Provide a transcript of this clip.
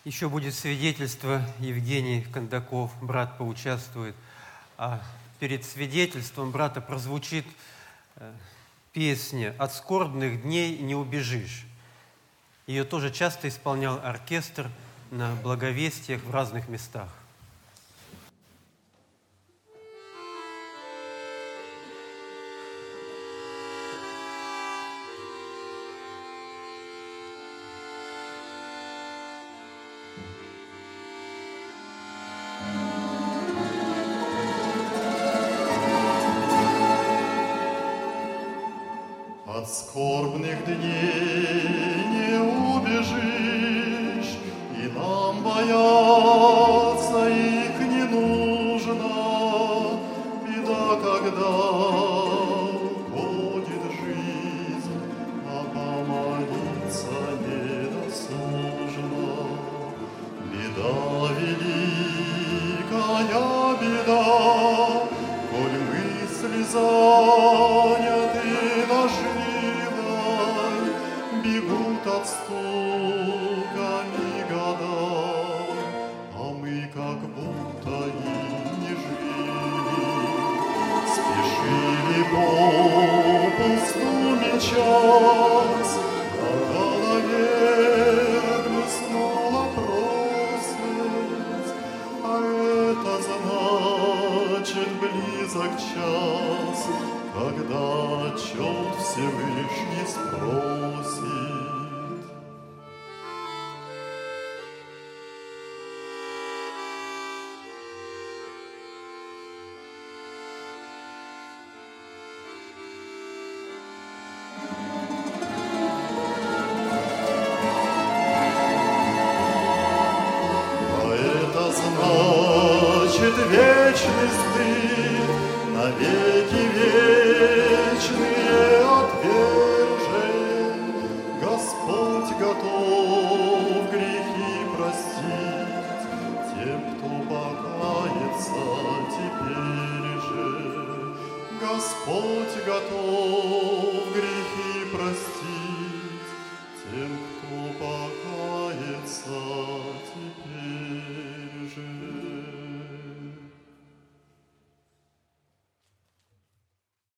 Еще будет свидетельство, Евгений Кондаков, брат, поучаствует. А перед свидетельством брата прозвучит песня «От скорбных дней не убежишь». Ее тоже часто исполнял оркестр на благовестиях в разных местах. От скорбных дней не убежишь, и нам бояться их не нужно. Беда, когда уходит жизнь, а помолиться недосужно. Беда, великая беда, коль мысли заняты наживой, бегут от стуками года, а мы как будто и не жили. Спешили попусту мчась, а голове блеснула просить, а это значит близок час, когда отчет Всевышний спросит. А это значит вечный стыд, навеки вечные отвержен. Господь готов грехи простить тем, кто покается теперь же. Господь готов грехи простить тем, кто покается теперь же.